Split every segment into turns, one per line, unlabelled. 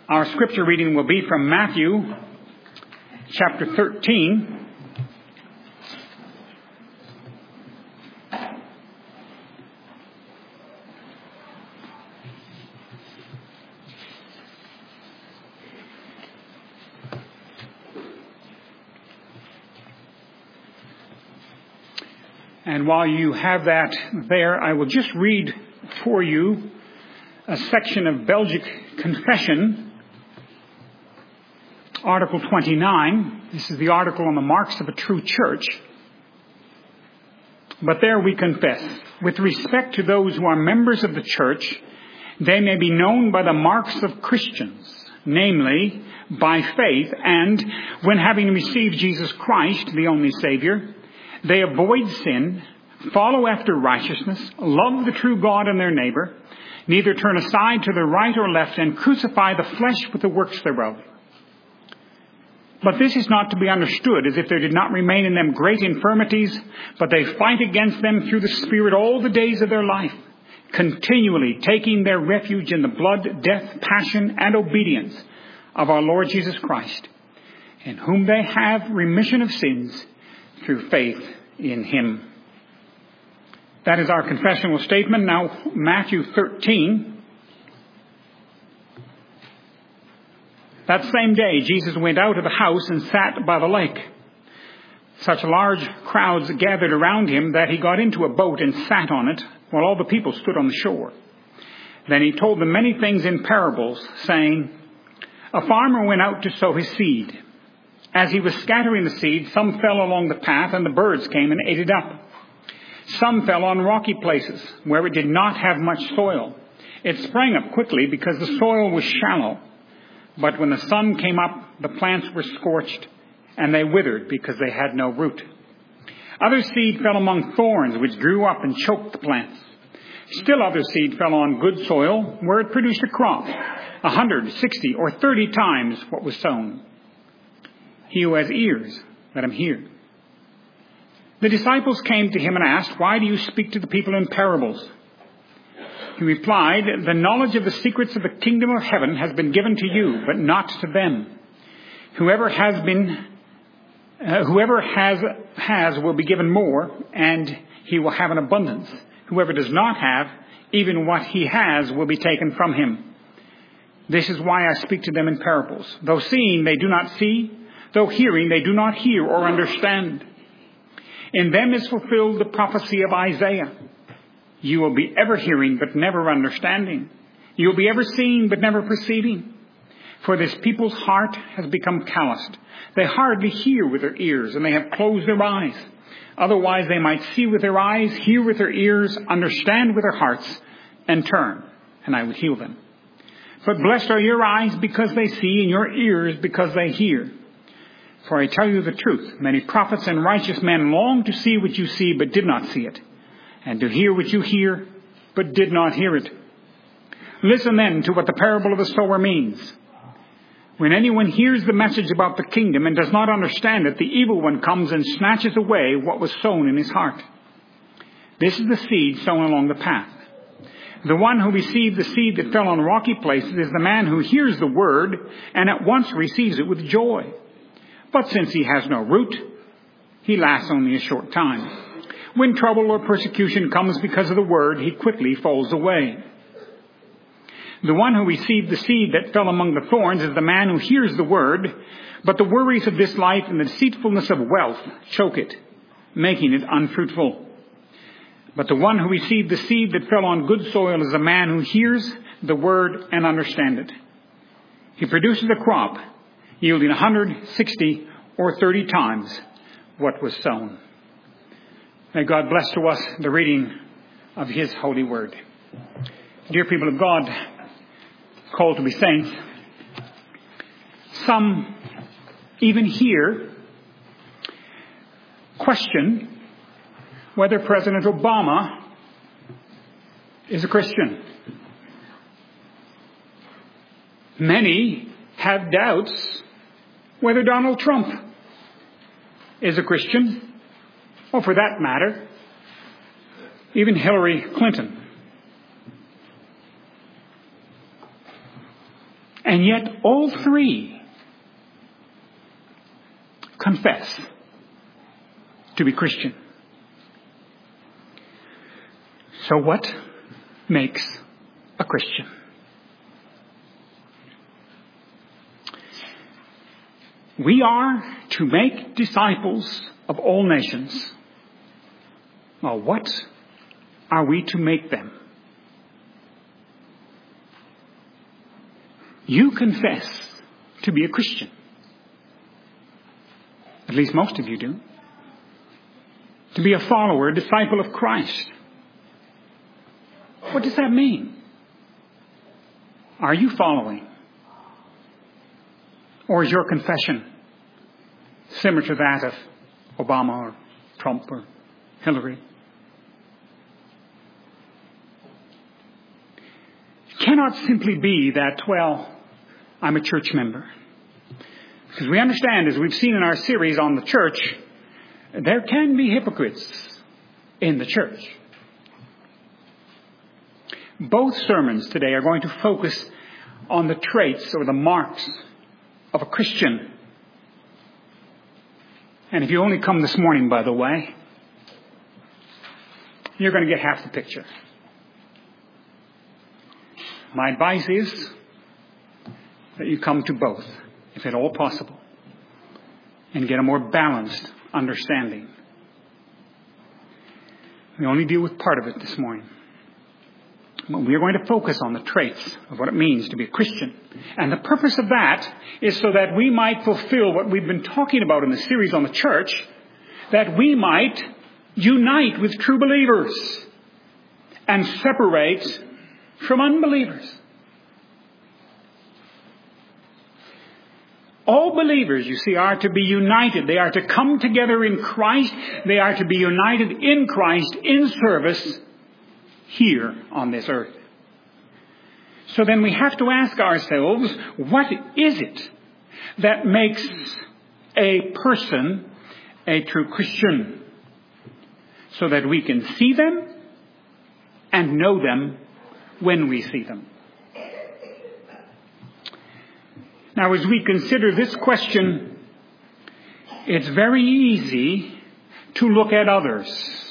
Our scripture reading will be from Matthew chapter 13. And while you have that there, I will just read for you a section of Belgic Confession, Article 29. This is the article on the marks of a true church. But there we confess, with respect to those who are members of the church, they may be known by the marks of Christians, namely, by faith, and when having received Jesus Christ, the only Savior, they avoid sin, follow after righteousness, love the true God and their neighbor, neither turn aside to the right or left, and crucify the flesh with the works thereof. But this is not to be understood as if there did not remain in them great infirmities, but they fight against them through the Spirit all the days of their life, continually taking their refuge in the blood, death, passion, and obedience of our Lord Jesus Christ, in whom they have remission of sins through faith in Him. That is our confessional statement. Now, Matthew 13. That same day, Jesus went out of the house and sat by the lake. Such large crowds gathered around him that he got into a boat and sat on it, while all the people stood on the shore. Then he told them many things in parables, saying, a farmer went out to sow his seed. As he was scattering the seed, some fell along the path, and the birds came and ate it up. Some fell on rocky places, where it did not have much soil. It sprang up quickly because the soil was shallow. But when the sun came up, the plants were scorched, and they withered because they had no root. Other seed fell among thorns, which grew up and choked the plants. Still other seed fell on good soil, where it produced a crop, 100, 60, or 30 times what was sown. He who has ears, let him hear. The disciples came to him and asked, why do you speak to the people in parables? He replied, the knowledge of the secrets of the kingdom of heaven has been given to you, but not to them. Whoever has will be given more, and he will have an abundance. Whoever does not have, even what he has will be taken from him. This is why I speak to them in parables. Though seeing, they do not see. Though hearing, they do not hear or understand. In them is fulfilled the prophecy of Isaiah. You will be ever hearing, but never understanding. You will be ever seeing, but never perceiving. For this people's heart has become calloused. They hardly hear with their ears, and they have closed their eyes. Otherwise they might see with their eyes, hear with their ears, understand with their hearts, and turn, and I would heal them. But blessed are your eyes because they see, and your ears because they hear. For I tell you the truth, many prophets and righteous men longed to see what you see, but did not see it, and to hear what you hear, but did not hear it. Listen then to what the parable of the sower means. When anyone hears the message about the kingdom and does not understand it, the evil one comes and snatches away what was sown in his heart. This is the seed sown along the path. The one who received the seed that fell on rocky places is the man who hears the word and at once receives it with joy. But since he has no root, he lasts only a short time. When trouble or persecution comes because of the word, he quickly falls away. The one who received the seed that fell among the thorns is the man who hears the word, but the worries of this life and the deceitfulness of wealth choke it, making it unfruitful. But the one who received the seed that fell on good soil is the man who hears the word and understands it. He produces a crop, yielding 100, 60, or 30 times what was sown. May God bless to us the reading of His holy word. Dear people of God, called to be saints, some even here question whether President Obama is a Christian. Many have doubts whether Donald Trump is a Christian, or for that matter, even Hillary Clinton. And yet all three confess to be Christian. So what makes a Christian? We are to make disciples of all nations. Well, what are we to make them? You confess to be a Christian. At least most of you do. To be a follower, a disciple of Christ. What does that mean? Are you following? Or is your confession similar to that of Obama or Trump or Hillary? It cannot simply be that, well, I'm a church member. Because we understand, as we've seen in our series on the church, there can be hypocrites in the church. Both sermons today are going to focus on the traits or the marks of a Christian. And if you only come this morning, by the way, you're going to get half the picture. My advice is that you come to both, if at all possible, and get a more balanced understanding. We only deal with part of it this morning. But we are going to focus on the traits of what it means to be a Christian. And the purpose of that is so that we might fulfill what we've been talking about in the series on the church, that we might unite with true believers and separate from unbelievers. All believers, you see, are to be united. They are to come together in Christ. They are to be united in Christ in service here on this earth. So then we have to ask ourselves, what is it that makes a person a true Christian? So that we can see them and know them when we see them. Now, as we consider this question, it's very easy to look at others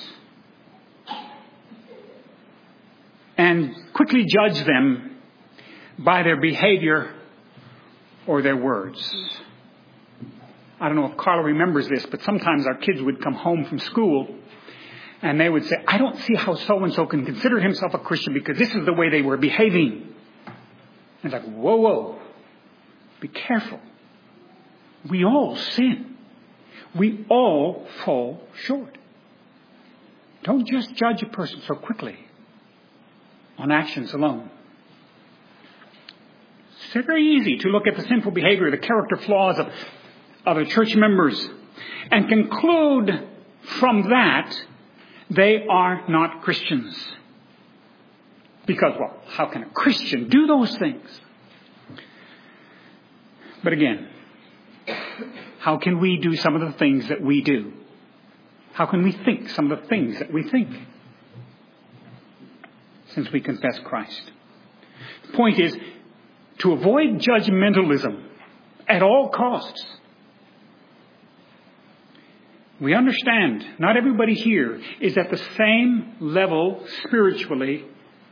and quickly judge them by their behavior or their words. I don't know if Carla remembers this, but sometimes our kids would come home from school and they would say, I don't see how so-and-so can consider himself a Christian because this is the way they were behaving. And it's like, whoa. Be careful. We all sin. We all fall short. Don't just judge a person so quickly on actions alone. It's very easy to look at the sinful behavior, the character flaws of other church members and conclude from that they are not Christians. Because, well, how can a Christian do those things? But again, how can we do some of the things that we do? How can we think some of the things that we think? Since we confess Christ. The point is to avoid judgmentalism at all costs. We understand not everybody here is at the same level spiritually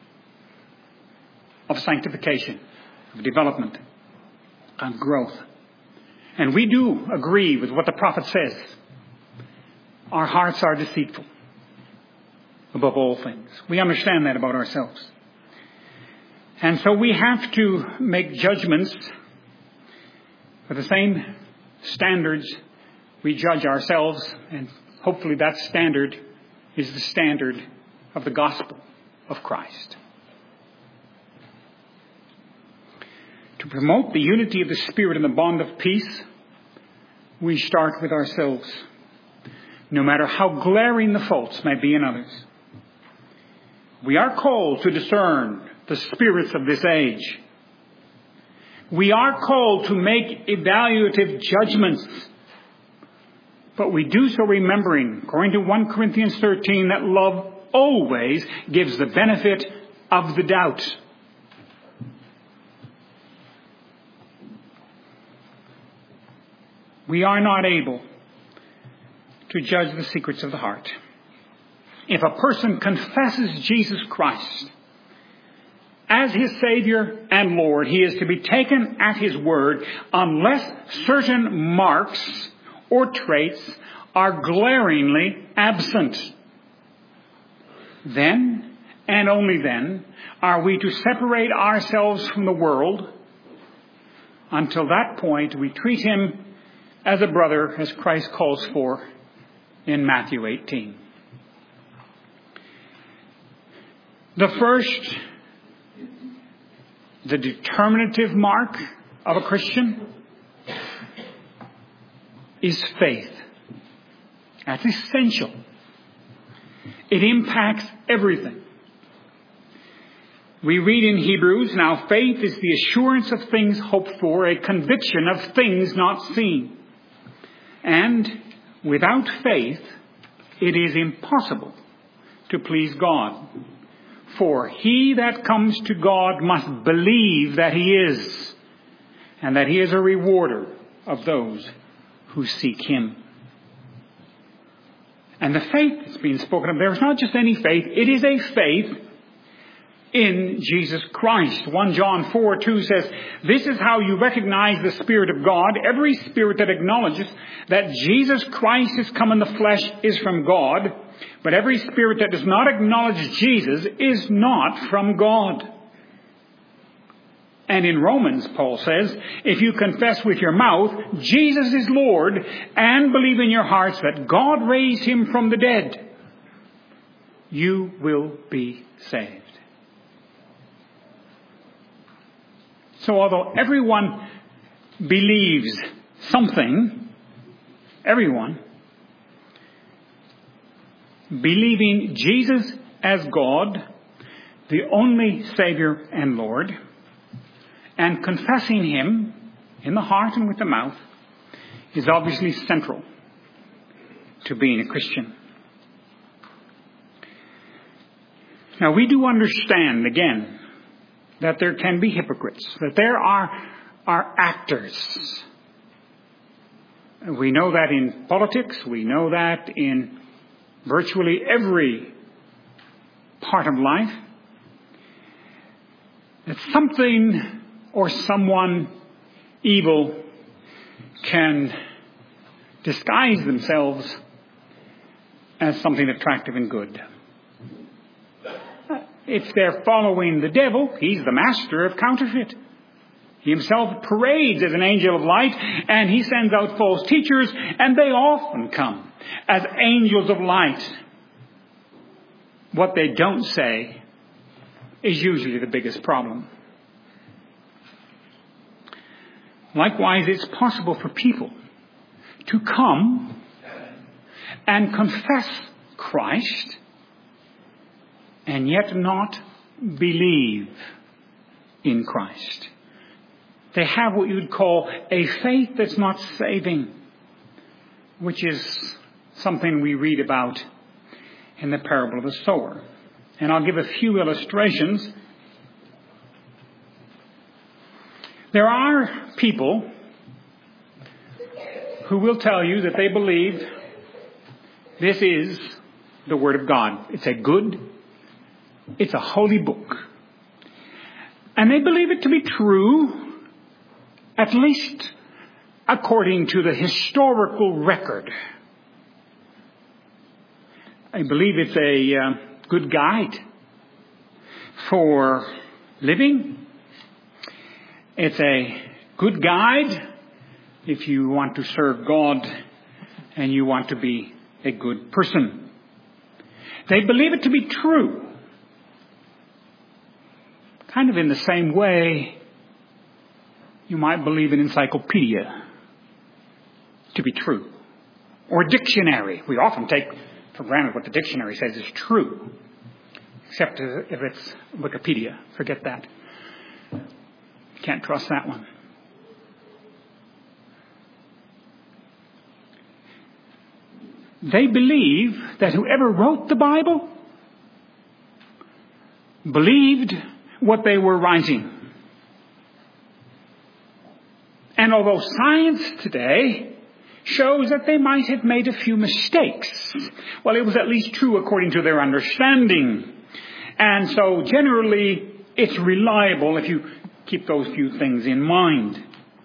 of sanctification, of development, and growth. And we do agree with what the prophet says. Our hearts are deceitful above all things. We understand that about ourselves. And so we have to make judgments with the same standards we judge ourselves, and hopefully that standard is the standard of the gospel of Christ. To promote the unity of the Spirit and the bond of peace, we start with ourselves, no matter how glaring the faults may be in others. We are called to discern the spirits of this age. We are called to make evaluative judgments, but we do so remembering, according to 1 Corinthians 13, that love always gives the benefit of the doubt. We are not able to judge the secrets of the heart. If a person confesses Jesus Christ as his Savior and Lord, he is to be taken at his word unless certain marks or traits are glaringly absent. Then, and only then, are we to separate ourselves from the world. Until that point, we treat him as a brother, as Christ calls for in Matthew 18. The first, the determinative mark of a Christian is faith. That's essential. It impacts everything. We read in Hebrews, now faith is the assurance of things hoped for, a conviction of things not seen. And without faith, it is impossible to please God. For he that comes to God must believe that he is, and that he is a rewarder of those who seek him. And the faith that's being spoken of there is not just any faith, it is a faith in Jesus Christ. 1 John 4:2 says, this is how you recognize the Spirit of God. Every spirit that acknowledges that Jesus Christ is come in the flesh is from God, but every spirit that does not acknowledge Jesus is not from God. And in Romans, Paul says, if you confess with your mouth Jesus is Lord and believe in your hearts that God raised him from the dead, you will be saved. So although everyone believes something, everyone, believing Jesus as God, the only Savior and Lord, and confessing him in the heart and with the mouth, is obviously central to being a Christian. Now we do understand, again, that there can be hypocrites, that there are actors. We know that in politics, we know that in virtually every part of life, that something or someone evil can disguise themselves as something attractive and good. If they're following the devil, he's the master of counterfeit. He himself parades as an angel of light, and he sends out false teachers, and they often come as angels of light. What they don't say is usually the biggest problem. Likewise, it's possible for people to come and confess Christ and yet not believe in Christ. They have what you'd call a faith that's not saving, which is something we read about in the parable of the sower. And I'll give a few illustrations. There are people who will tell you that they believe this is the Word of God. It's a holy book. And they believe it to be true, at least according to the historical record. I believe it's a good guide for living. It's a good guide if you want to serve God and you want to be a good person. They believe it to be true. Kind of in the same way you might believe an encyclopedia to be true. Or a dictionary. We often take for granted what the dictionary says is true. Except if it's Wikipedia. Forget that. Can't trust that one. They believe that whoever wrote the Bible believed what they were writing. And although science today shows that they might have made a few mistakes. Well, it was at least true according to their understanding. And so generally, it's reliable if you keep those few things in mind.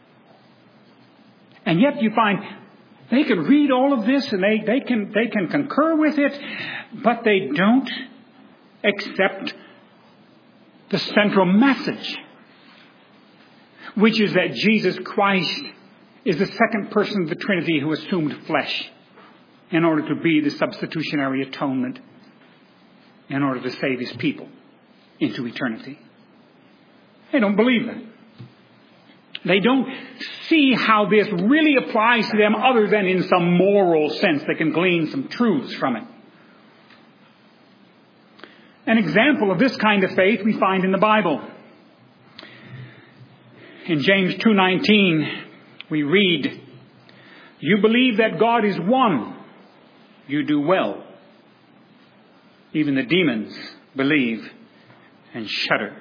And yet you find they can read all of this and they can concur with it, but they don't accept the central message, which is that Jesus Christ is the second person of the Trinity who assumed flesh in order to be the substitutionary atonement in order to save his people into eternity. They don't believe that. They don't see how this really applies to them other than in some moral sense. They can glean some truths from it. An example of this kind of faith we find in the Bible. In James 2:19, we read, "You believe that God is one. You do well. Even the demons believe and shudder."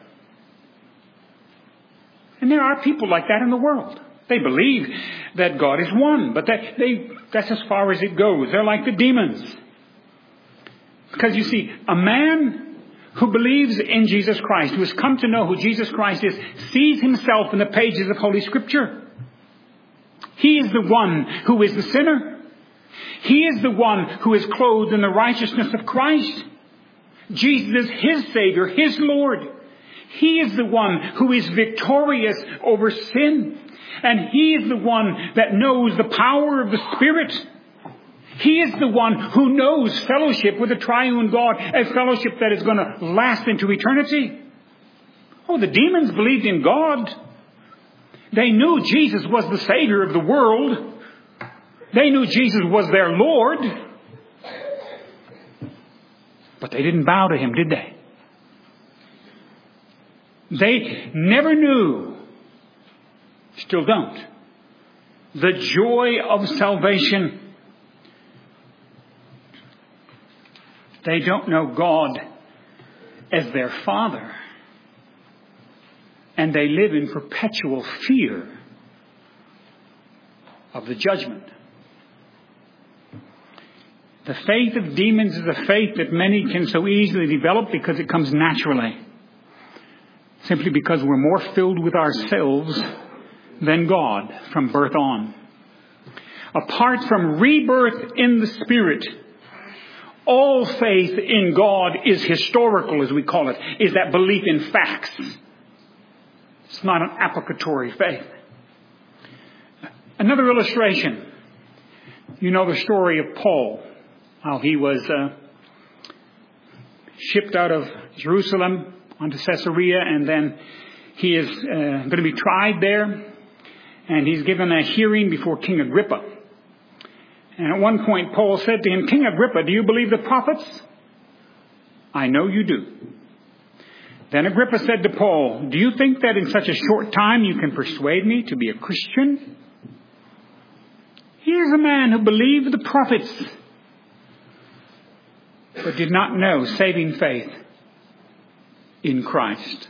And there are people like that in the world. They believe that God is one, but that's as far as it goes. They're like the demons. Because you see, a man who believes in Jesus Christ, who has come to know who Jesus Christ is, sees himself in the pages of Holy Scripture. He is the one who is the sinner. He is the one who is clothed in the righteousness of Christ. Jesus is his Savior, his Lord. He is the one who is victorious over sin. And he is the one that knows the power of the Spirit. He is the one who knows fellowship with the triune God, a fellowship that is going to last into eternity. Oh, the demons believed in God. They knew Jesus was the Savior of the world. They knew Jesus was their Lord. But they didn't bow to him, did they? They never knew, still don't, the joy of salvation. They don't know God as their Father. And they live in perpetual fear of the judgment. The faith of demons is a faith that many can so easily develop because it comes naturally. Simply because we're more filled with ourselves than God from birth on. Apart from rebirth in the Spirit, all faith in God is historical, as we call it, is that belief in facts. It's not an applicatory faith. Another illustration. You know the story of Paul, how he was shipped out of Jerusalem onto Caesarea, and then he is going to be tried there, and he's given a hearing before King Agrippa. And at one point, Paul said to him, "King Agrippa, do you believe the prophets?" "I know you do." Then Agrippa said to Paul, "Do you think that in such a short time you can persuade me to be a Christian?" Here's a man who believed the prophets, but did not know saving faith in Christ.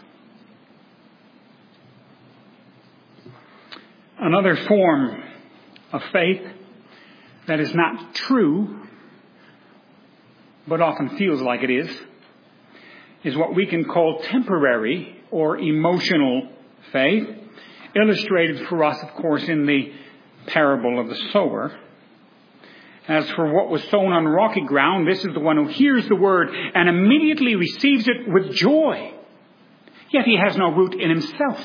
Another form of faith that is not true, but often feels like it is what we can call temporary or emotional faith, illustrated for us, of course, in the parable of the sower. As for what was sown on rocky ground, this is the one who hears the word and immediately receives it with joy. Yet he has no root in himself.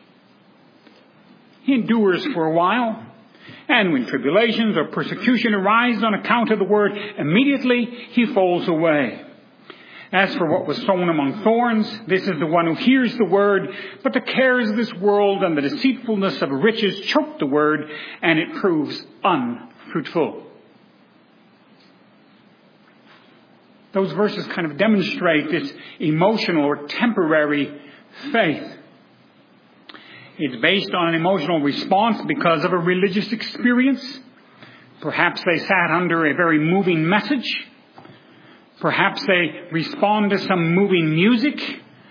He endures for a while, and when tribulations or persecution arise on account of the word, immediately he falls away. As for what was sown among thorns, this is the one who hears the word, but the cares of this world and the deceitfulness of riches choke the word, and it proves unfruitful. Those verses kind of demonstrate this emotional or temporary faith. It's based on an emotional response because of a religious experience. Perhaps they sat under a very moving message. Perhaps they respond to some moving music.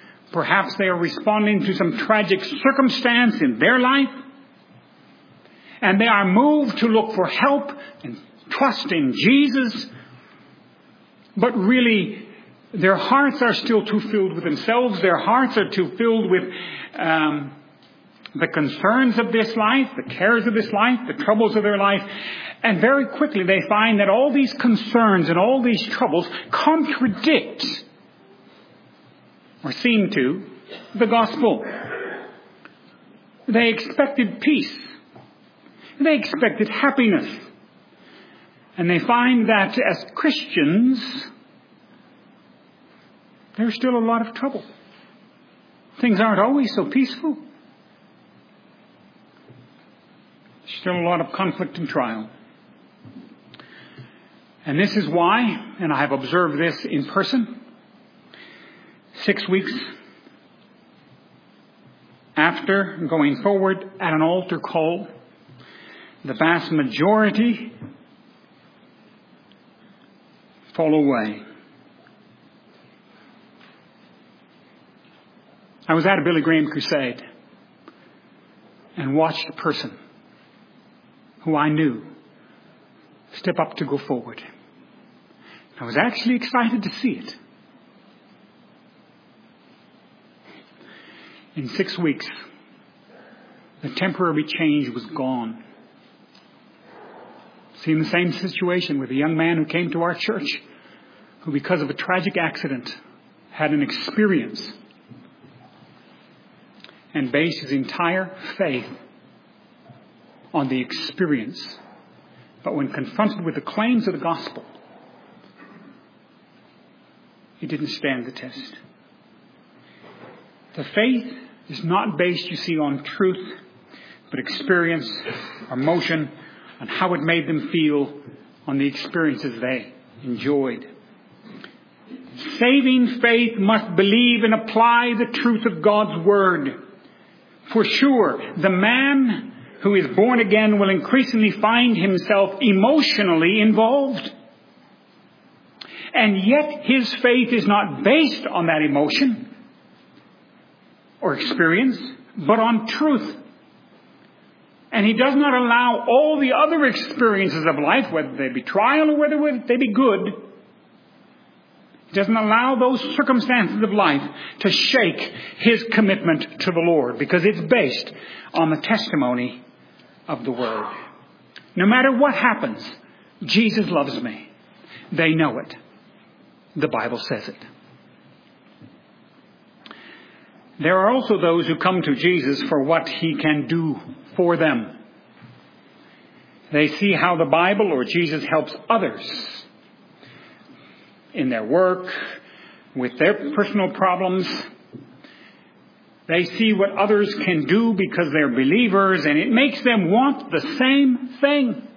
Perhaps they are responding to some tragic circumstance in their life. And they are moved to look for help and trust in Jesus. But really, their hearts are still too filled with themselves. Their hearts are too filled with the concerns of this life, the cares of this life, the troubles of their life. And very quickly they find that all these concerns and all these troubles contradict, or seem to, the gospel. They expected peace. They expected happiness. And they find that as Christians, there's still a lot of trouble. Things aren't always so peaceful. There's still a lot of conflict and trial. And this is why, and I have observed this in person, 6 weeks after going forward at an altar call, the vast majority fall away. I was at a Billy Graham crusade and watched a person who I knew step up to go forward. I was actually excited to see it. In 6 weeks, the temporary change was gone. Seen the same situation with a young man who came to our church, who because of a tragic accident had an experience and based his entire faith on the experience. But when confronted with the claims of the gospel, he didn't stand the test. The faith is not based, you see, on truth, but experience, emotion, on how it made them feel, on the experiences they enjoyed. Saving faith must believe and apply the truth of God's Word. For sure, the man who is born again will increasingly find himself emotionally involved. And yet his faith is not based on that emotion or experience, but on truth. And he does not allow all the other experiences of life, whether they be trial or whether they be good, he doesn't allow those circumstances of life to shake his commitment to the Lord, because it's based on the testimony of the Word. No matter what happens, Jesus loves me. They know it. The Bible says it. There are also those who come to Jesus for what He can do for them. They see how the Bible or Jesus helps others in their work, with their personal problems. They see what others can do because they're believers, and it makes them want the same thing.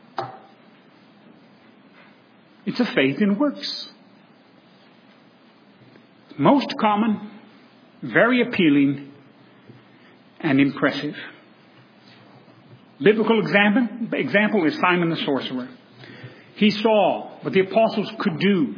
It's a faith in works. Most common, very appealing, and impressive. Biblical example is Simon the sorcerer. He saw what the apostles could do.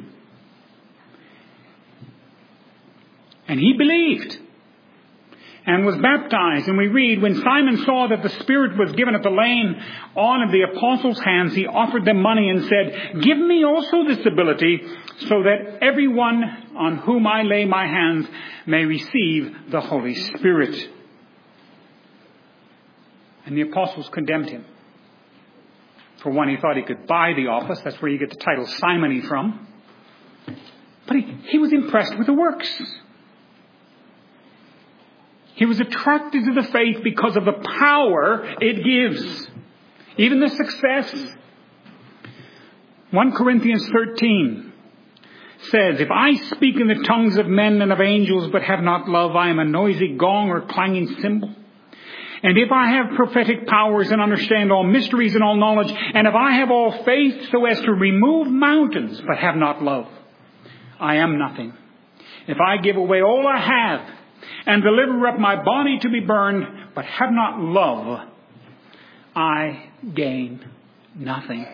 And he believed and was baptized. And we read, when Simon saw that the Spirit was given at the laying on of the apostles' hands, he offered them money and said, "Give me also this ability, so that everyone on whom I lay my hands may receive the Holy Spirit." And the apostles condemned him. For one, he thought he could buy the office. That's where you get the title Simony from. But he was impressed with the works. He was attracted to the faith because of the power it gives. Even the success. 1 Corinthians 13 says, "If I speak in the tongues of men and of angels but have not love, I am a noisy gong or clanging cymbal. And if I have prophetic powers and understand all mysteries and all knowledge, and if I have all faith so as to remove mountains but have not love, I am nothing. If I give away all I have and deliver up my body to be burned, but have not love, I gain nothing."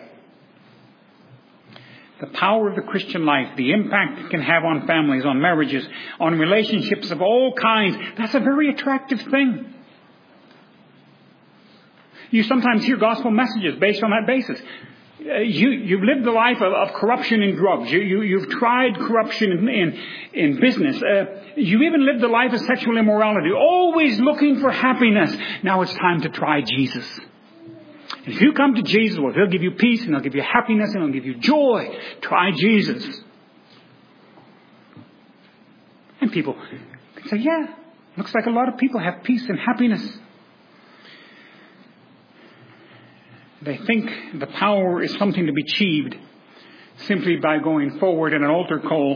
The power of the Christian life, the impact it can have on families, on marriages, on relationships of all kinds, that's a very attractive thing. You sometimes hear gospel messages based on that basis. You've lived the life of corruption in drugs. You've tried corruption in business. You've even lived the life of sexual immorality, always looking for happiness. Now it's time to try Jesus. And if you come to Jesus, well, He'll give you peace, and He'll give you happiness, and He'll give you joy. Try Jesus. And people can say, yeah, looks like a lot of people have peace and happiness. They think the power is something to be achieved simply by going forward in an altar call,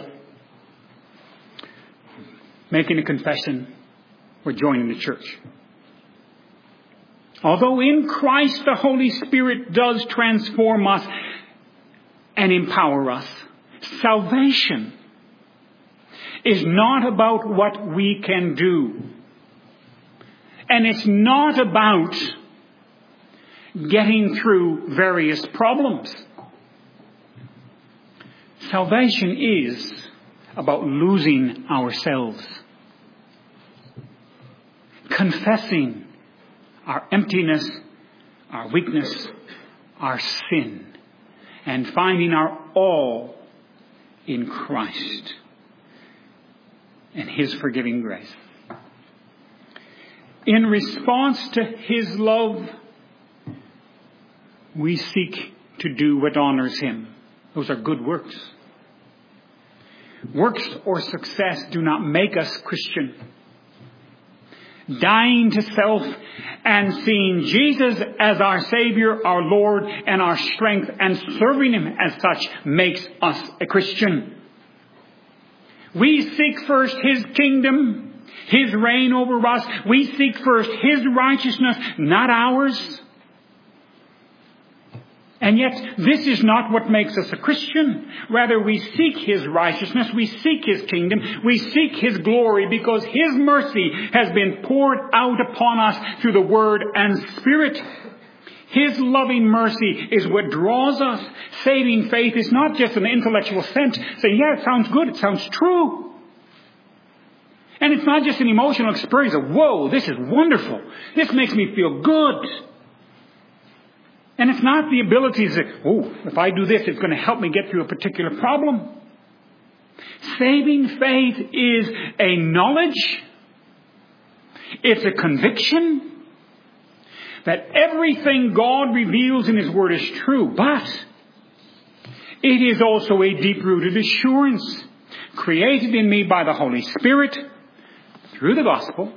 making a confession, or joining the church. Although in Christ the Holy Spirit does transform us and empower us, salvation is not about what we can do. And it's not about getting through various problems. Salvation is about losing ourselves, confessing our emptiness, our weakness, our sin, and finding our all in Christ and His forgiving grace. In response to His love, we seek to do what honors Him. Those are good works. Works or success do not make us Christian. Dying to self and seeing Jesus as our Savior, our Lord, and our strength, and serving Him as such makes us a Christian. We seek first His kingdom, His reign over us. We seek first His righteousness, not ours. And yet, this is not what makes us a Christian. Rather, we seek His righteousness, we seek His kingdom, we seek His glory, because His mercy has been poured out upon us through the Word and Spirit. His loving mercy is what draws us. Saving faith is not just an intellectual sense, saying, yeah, it sounds good, it sounds true. And it's not just an emotional experience of, whoa, this is wonderful. This makes me feel good. And it's not the ability to say, oh, if I do this, it's going to help me get through a particular problem. Saving faith is a knowledge. It's a conviction that everything God reveals in His Word is true. But it is also a deep-rooted assurance created in me by the Holy Spirit through the gospel,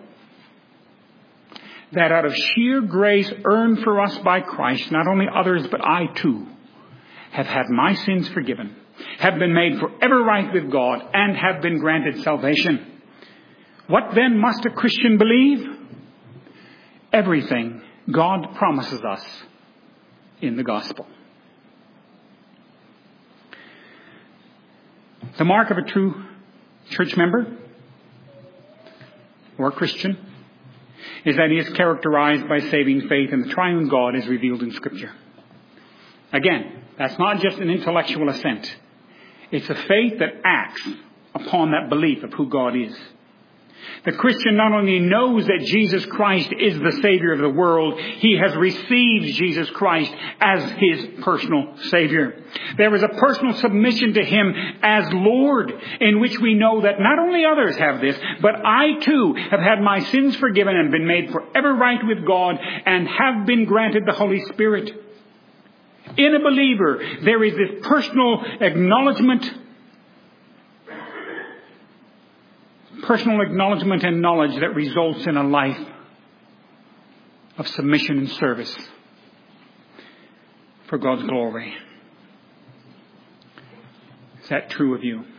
that out of sheer grace earned for us by Christ, not only others, but I too, have had my sins forgiven, have been made forever right with God, and have been granted salvation. What then must a Christian believe? Everything God promises us in the gospel. The mark of a true church member or Christian is that he is characterized by saving faith in the triune God as revealed in Scripture. Again, that's not just an intellectual assent. It's a faith that acts upon that belief of who God is. The Christian not only knows that Jesus Christ is the Savior of the world, he has received Jesus Christ as his personal Savior. There is a personal submission to Him as Lord, in which we know that not only others have this, but I too have had my sins forgiven and been made forever right with God and have been granted the Holy Spirit. In a believer, there is this personal acknowledgement and knowledge that results in a life of submission and service for God's glory. Is that true of you?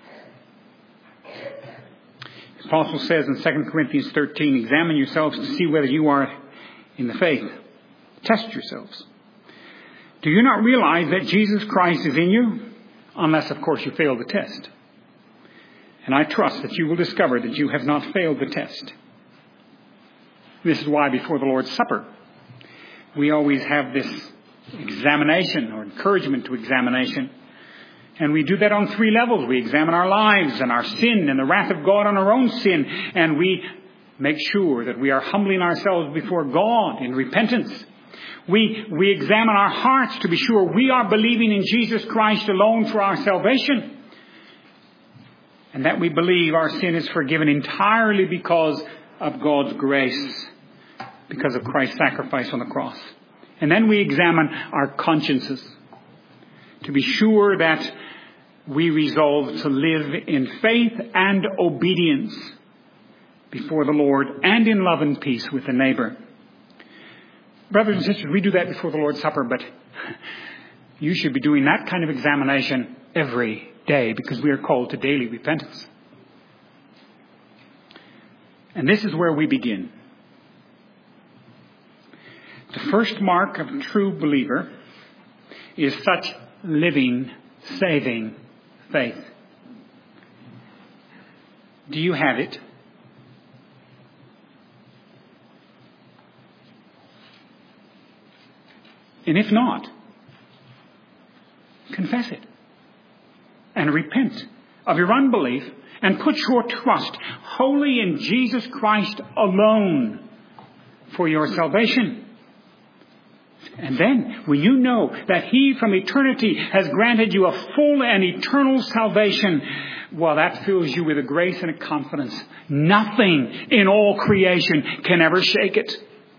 The Apostle says in 2 Corinthians 13, examine yourselves to see whether you are in the faith. Test yourselves. Do you not realize that Jesus Christ is in you? Unless, of course, you fail the test. And I trust that you will discover that you have not failed the test. This is why before the Lord's Supper, we always have this examination or encouragement to examination. And we do that on 3 levels. We examine our lives and our sin and the wrath of God on our own sin. And we make sure that we are humbling ourselves before God in repentance. We examine our hearts to be sure we are believing in Jesus Christ alone for our salvation. And that we believe our sin is forgiven entirely because of God's grace, because of Christ's sacrifice on the cross. And then we examine our consciences to be sure that we resolve to live in faith and obedience before the Lord and in love and peace with the neighbor. Brothers and sisters, we do that before the Lord's Supper, but you should be doing that kind of examination every day because we are called to daily repentance. And this is where we begin. The first mark of a true believer is such living, saving faith. Do you have it? And if not, confess it and repent of your unbelief and put your trust wholly in Jesus Christ alone for your salvation. And then, when you know that He from eternity has granted you a full and eternal salvation, well, that fills you with a grace and a confidence. Nothing in all creation can ever shake it.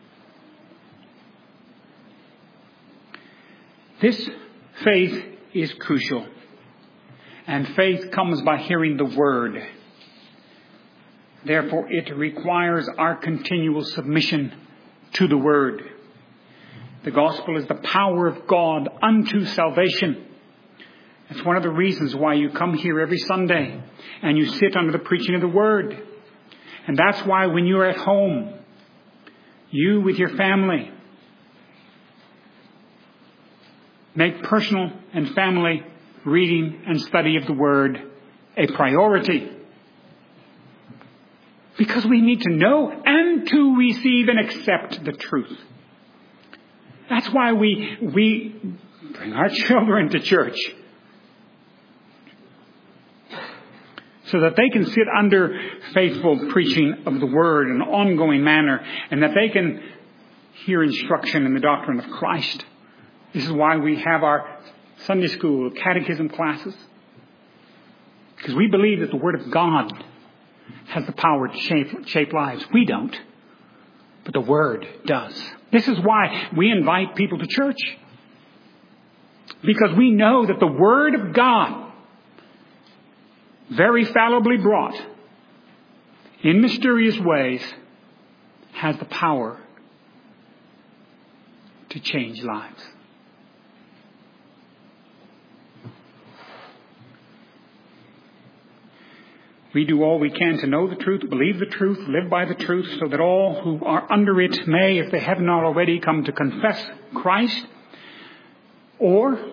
This faith is crucial. And faith comes by hearing the Word. Therefore, it requires our continual submission to the Word. The gospel is the power of God unto salvation. It's one of the reasons why you come here every Sunday and you sit under the preaching of the Word. And that's why when you're at home, you with your family, make personal and family reading and study of the Word a priority. Because we need to know and to receive and accept the truth. That's why we bring our children to church. So that they can sit under faithful preaching of the Word in an ongoing manner. And that they can hear instruction in the doctrine of Christ. This is why we have our Sunday school, catechism classes. Because we believe that the Word of God has the power to shape lives. We don't. But the Word does. This is why we invite people to church. Because we know that the Word of God, very fallibly brought in mysterious ways, has the power to change lives. We do all we can to know the truth, believe the truth, live by the truth, so that all who are under it may, if they have not already, come to confess Christ, or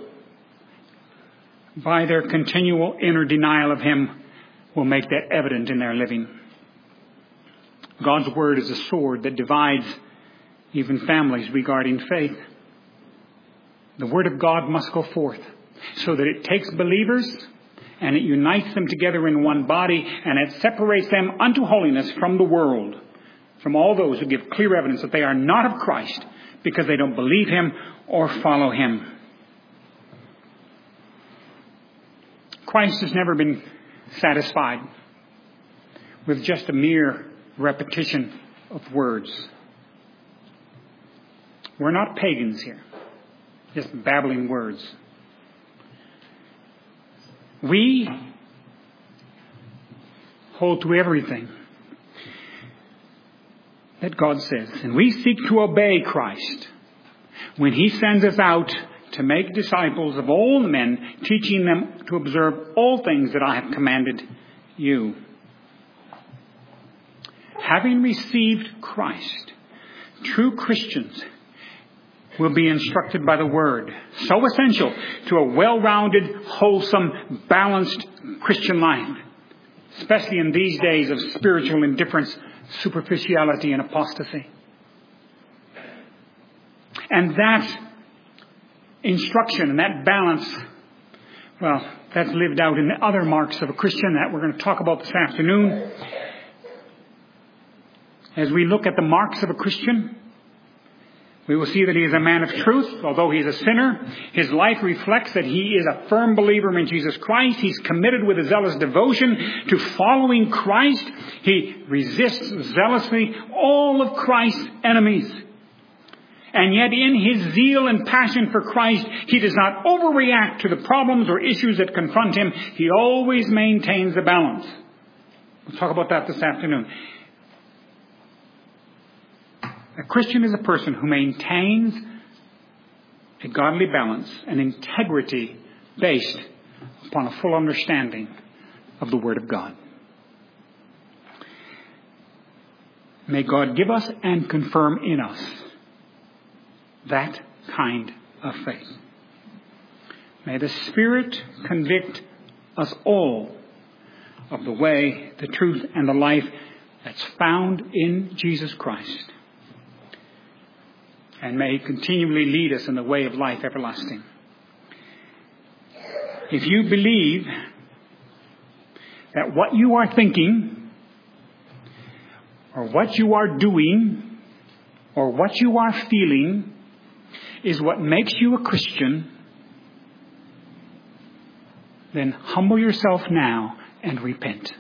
by their continual inner denial of Him will make that evident in their living. God's Word is a sword that divides even families regarding faith. The Word of God must go forth so that it takes believers and it unites them together in one body, and it separates them unto holiness from the world, from all those who give clear evidence that they are not of Christ because they don't believe Him or follow Him. Christ has never been satisfied with just a mere repetition of words. We're not pagans here, just babbling words. We hold to everything that God says. And we seek to obey Christ when He sends us out to make disciples of all men, teaching them to observe all things that I have commanded you. Having received Christ, true Christians will be instructed by the Word, so essential to a well-rounded, wholesome, balanced Christian life, especially in these days of spiritual indifference, superficiality, and apostasy. And that instruction and that balance, well, that's lived out in the other marks of a Christian that we're going to talk about this afternoon. As we look at the marks of a Christian, We will see that he is a man of truth. Although he is a sinner, his life reflects that he is a firm believer in Jesus Christ. He's committed with a zealous devotion to following Christ. He resists zealously all of Christ's enemies. And yet in his zeal and passion for Christ, he does not overreact to the problems or issues that confront him. He always maintains a balance. We'll talk about that this afternoon. A Christian is a person who maintains a godly balance, an integrity based upon a full understanding of the Word of God. May God give us and confirm in us that kind of faith. May the Spirit convict us all of the way, the truth, and the life that's found in Jesus Christ. And may he continually lead us in the way of life everlasting. If you believe that what you are thinking, or what you are doing, or what you are feeling is what makes you a Christian, then humble yourself now and repent.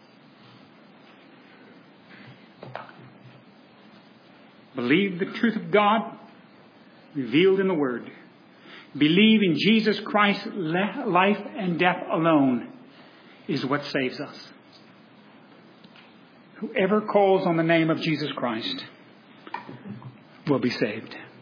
Believe the truth of God revealed in the Word. Believe in Jesus Christ's life and death alone is what saves us. Whoever calls on the name of Jesus Christ will be saved.